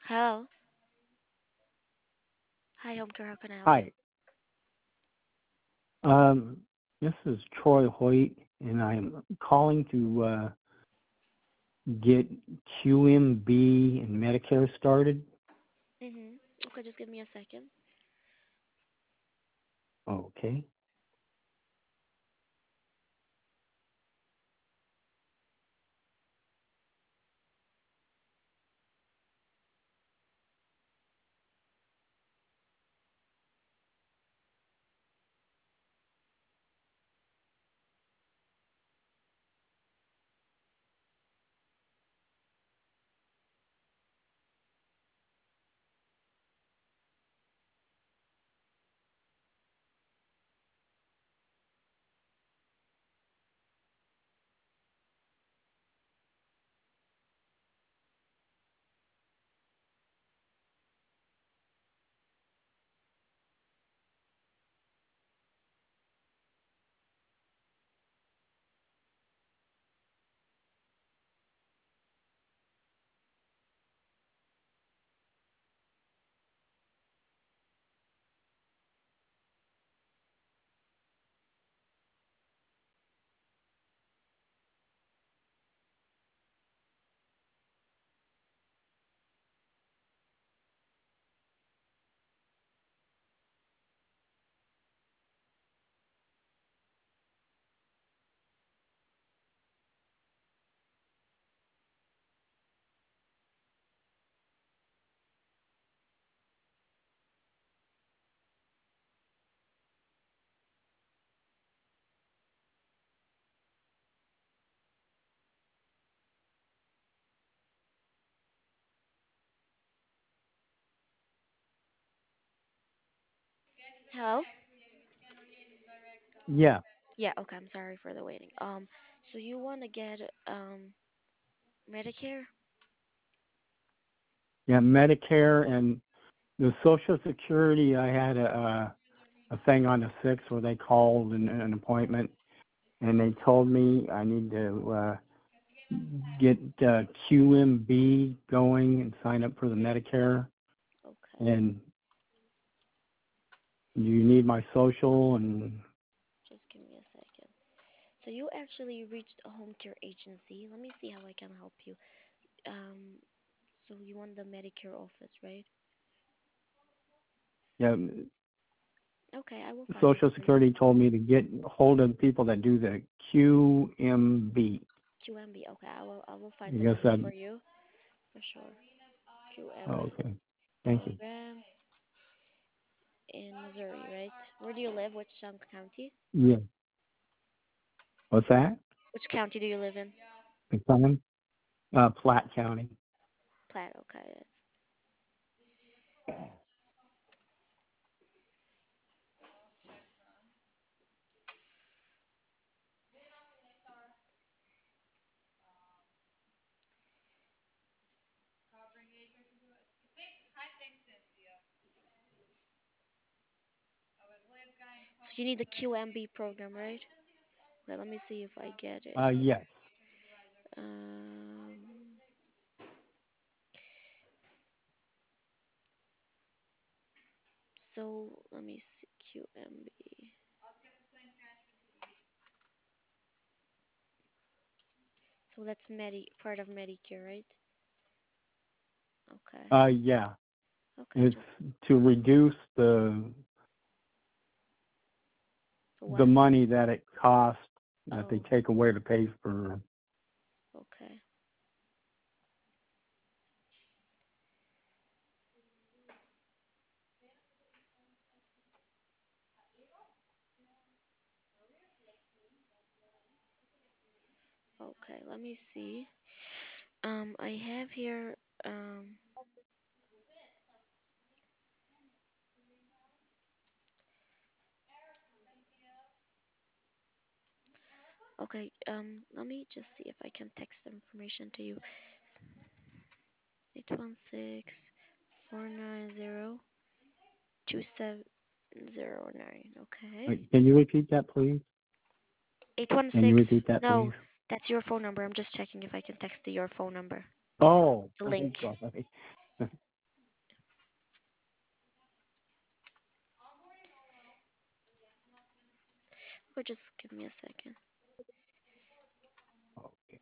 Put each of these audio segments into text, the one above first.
Hello. Hi, home care. How can I help you? Hi, um, this is Troy Hoyt, and I'm calling to get QMB and Medicare started. Okay, just give me a second. Okay. Hello. Yeah, Yeah. Okay. I'm sorry for the waiting. So you want to get Medicare? yeah, Medicare and the Social Security. I had a thing on the 6th where they called an appointment, and they told me I need to get QMB going and sign up for the Medicare. Okay. And you need my social and Just give me a second. So you actually reached a home care agency. Let me see how I can help you. Um. So you want the Medicare office, right? yeah, Okay. I will find it Social for you. Security told me to get hold of people that do the QMB. QMB. Okay. I will I find the guess number that. for you for sure. Oh, QMB okay. Thank you. program in Missouri, right? Where do you live? Which county? Yeah. What's that? Which county do you live in? McLennan? Platte County. Platte. Okay. So you need the QMB program, right? Okay, let me see if I get it. Yes. Um, so let me see QMB. So that's part of Medicare, right? Okay. Yeah. Okay. It's to reduce So the what? money that it costs that they Oh, take away to pay for. okay. Okay. Let me see. I have here. Um. Okay. Let me just see if I can text the information to you. 816-490-2709. Okay. Can you repeat that, please? Can you 816. repeat that, No, please? that's your phone number. I'm just checking if I can text to your phone number. Oh, The link. I'm sorry. Okay, just give me a second. Okay.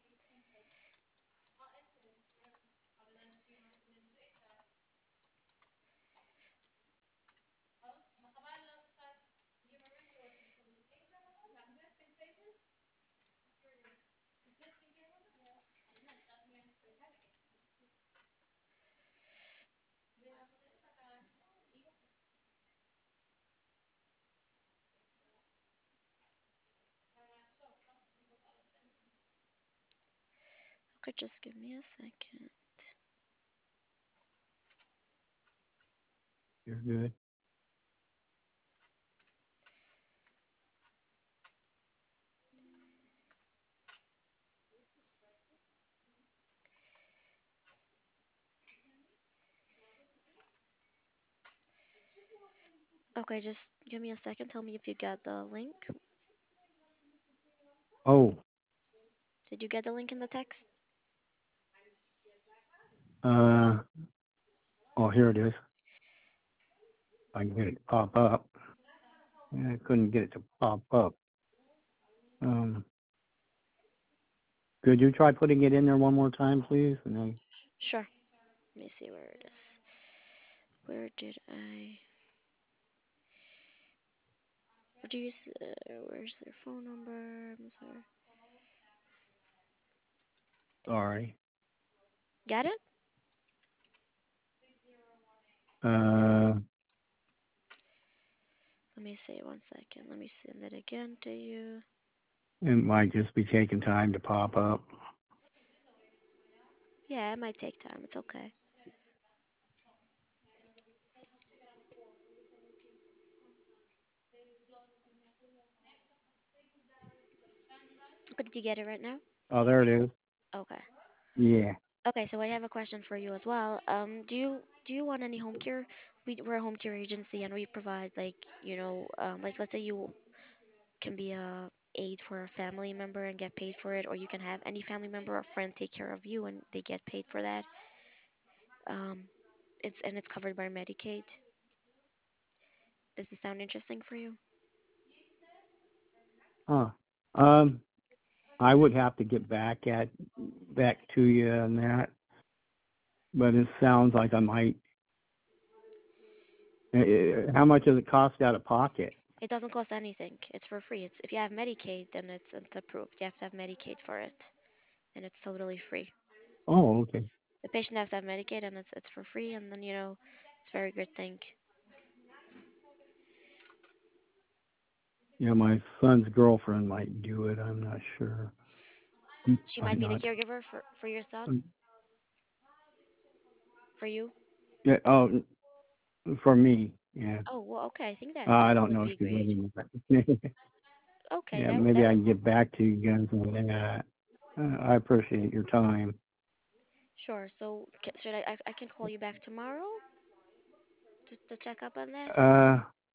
Okay, just give me a second. You're good. Okay, just give me a second. Tell me if you got the link. Oh, Did you get the link in the text? uh, oh, here it is. I can get it to pop up. Yeah, I couldn't get it to pop up. Um, could you try putting it in there one more time, please? And then, Sure. Let me see where it is. Where did I? What do you? Where's their phone number? I'm sorry. sorry. Got it? Uh, Let me see. One second. Let me send it again to you. it might just be taking time to pop up. Yeah, it might take time. It's okay. Okay, did you get it right now? Oh, there it is. Okay. Yeah. Okay, so I have a question for you as well. Do you want any home care? We're a home care agency and we provide like, like let's say you can be a aid for a family member and get paid for it, or you can have any family member or friend take care of you and they get paid for that. Um, it's covered by Medicaid. Does this sound interesting for you? Huh. Um, I would have to get back to you on that, but it sounds like I might. How much does it cost out of pocket? It doesn't cost anything. It's for free. It's if you have Medicaid, then it's approved. You have to have Medicaid for it, and it's totally free. Oh, okay. The patient has to have Medicaid, and it's for free, and then it's a very good thing. Yeah, my son's girlfriend might do it. I'm not sure. She Might might be the not. caregiver for your son, for you. Yeah. Oh, for me. Yeah. Oh well, okay. I think I that don't would know if be she's great. living with that. Okay, Yeah, that maybe I would can get back to you guys on that. I appreciate your time. sure. So should I can call you back tomorrow to check up on that. Uh,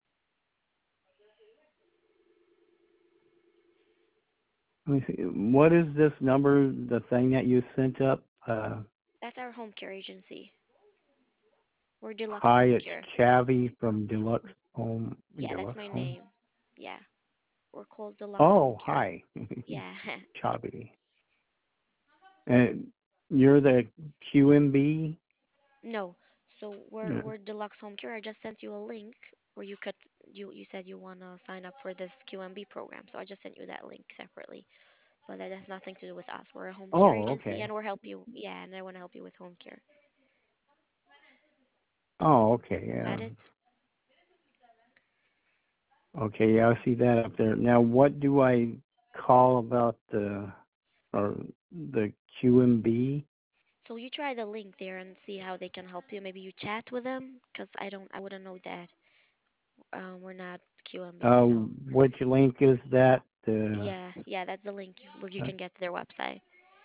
let me see. What is this number? The thing that you sent up? That's our home care agency. We're Deluxe Hi, Home it's Care. Chavy from Deluxe Home. Yeah, that's Deluxe my Home. name. Yeah, we're called Deluxe Home Oh, Care. hi, Yeah. Chavy. And you're the QMB? No. So we're Deluxe Home Care. I just sent you a link where you said you wanna sign up for this QMB program. So I just sent you that link separately. But that has nothing to do with us. We're a home care Oh, agency okay. and we're help you. Yeah, and I wanna help you with home care. Oh, okay. Yeah. Got it? Okay. Yeah, I see that up there. Now, what do I call about or the QMB? So you try the link there and see how they can help you. Maybe you chat with them, cause I wouldn't know that. We're not QMB, so Which link is that? yeah, that's the link where you Uh, can get to their website.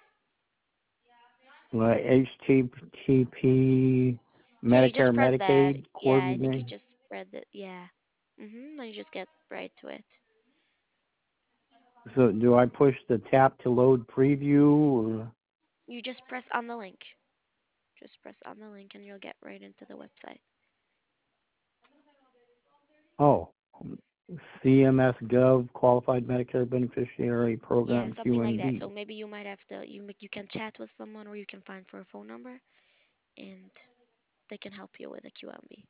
HTTP Yeah, you just Medicare press that. Medicaid Yeah, I think you coordinate. just spread the yeah. And you just get right to it. So do I push the tap to load preview or? You just press on the link. Just press on the link and you'll get right into the website. Oh, CMS Gov Qualified Medicare Beneficiary Yeah, Program something like that. So QMB. maybe you might have to you can chat with someone or you can find for a phone number and they can help you with a QMB.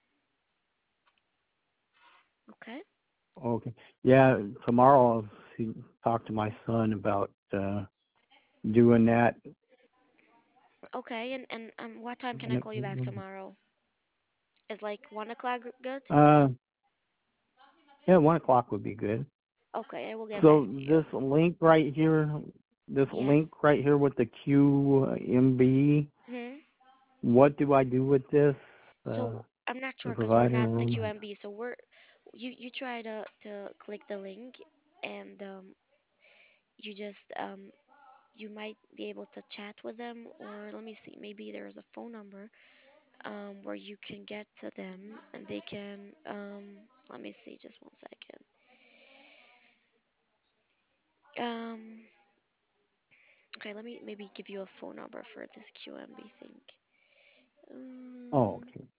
Okay? Okay. Yeah, tomorrow I'll talk to my son about doing that. Okay, and what time can I call you back tomorrow? Is like 1 o'clock good? Uh, yeah, 1 o'clock would be good. Okay, I will get back So to you. this Yes. link right here with the QMB, Hmm. what do I do with this? So I'm not The sure because we're provider not the room. QMB. So you try to click the link and you just you might be able to chat with them or let me see maybe there's a phone number where you can get to them and they can let me see just 1 second. Um okay, let me maybe give you a phone number for this QMB thing. Oh, Um, okay.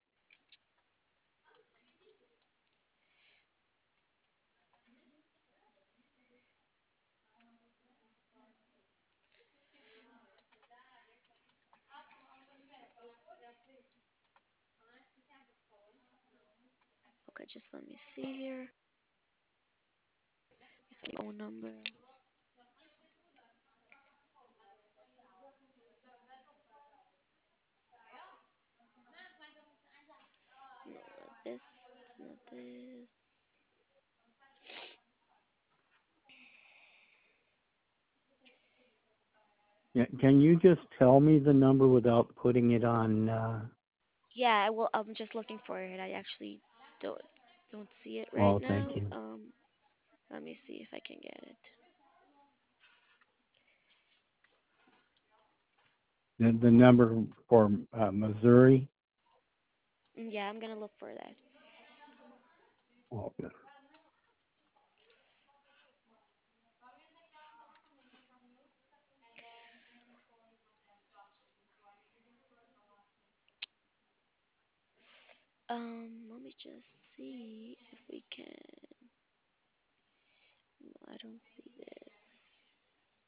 okay, just let me see here. It's the phone number. No, not this. It's not this. Yeah, can you just tell me the number without putting it on? Yeah, I will. I'm just looking for it. I actually don't don't see it right Oh, thank now. you. Let me see if I can get it. The number for Missouri. Yeah, I'm gonna look for that. Oh, good. Let me just see if we can. No, I don't see this.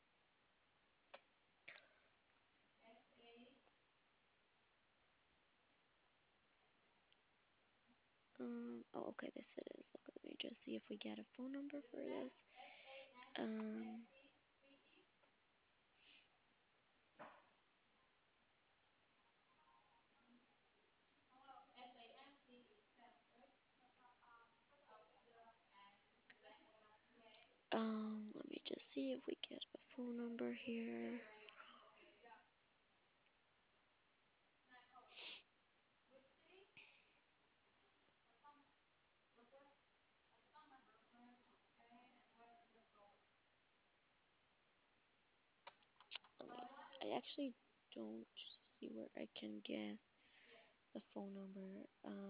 Oh, okay, this it is. Okay, let me just see if we get a phone number for this. Um, let me just see if we get a phone number here. Let me, I actually don't see where I can get the phone number.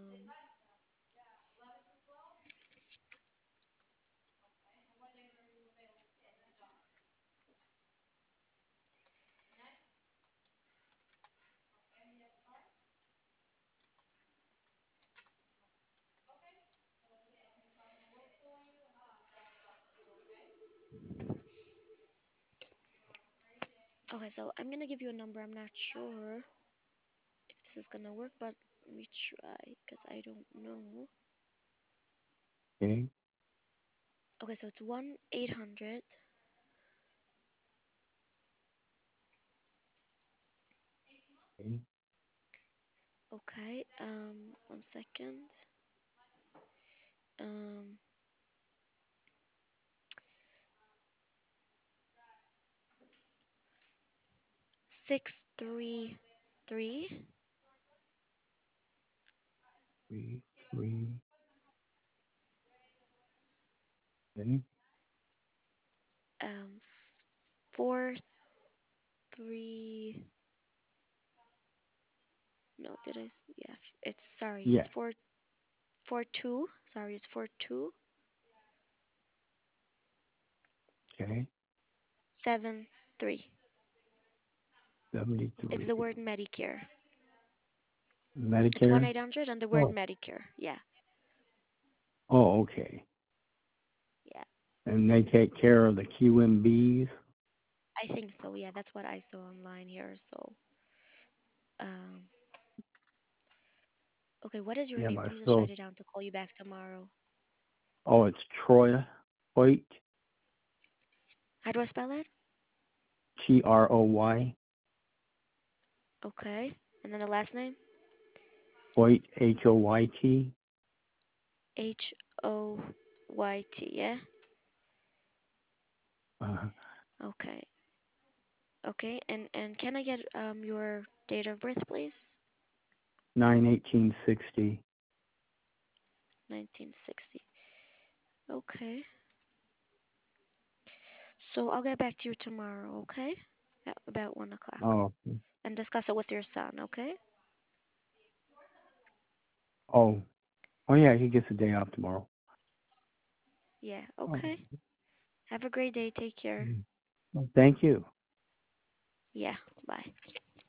Okay, so I'm gonna give you a number. I'm not sure if this is gonna work, but let me try because I don't know. Okay. Okay, so it's 1-800. Okay. Okay, 1 second. Um, 633 Three, three. Okay. um 43. No, did I? Yeah, it's sorry. It's Yeah. 442. Sorry, it's Okay. 4273. It's 73. the word Medicare. It's one Medicare. eight hundred and the word Oh, Medicare. Yeah. Oh, okay. Yeah, And they take care of the QMBs. I think so. Yeah, that's what I saw online here. So, um, okay, what is your Yeah, name? my Let me just so. write it down to call you back tomorrow. Oh, it's Troy Hoyt. How do I spell it? Troy Okay, and then the last name? Hoyt Hoyt. Hoyt. Yeah. Uh, Okay. Okay, and can I get your date of birth, please? 9/18/60. 1960. Okay. So I'll get back to you tomorrow, okay? At about 1 o'clock. Oh, And discuss it with your son, okay? oh, oh yeah. He gets a day off tomorrow. Yeah, Oh, okay. Have a great day. Take care. thank you. Yeah, bye.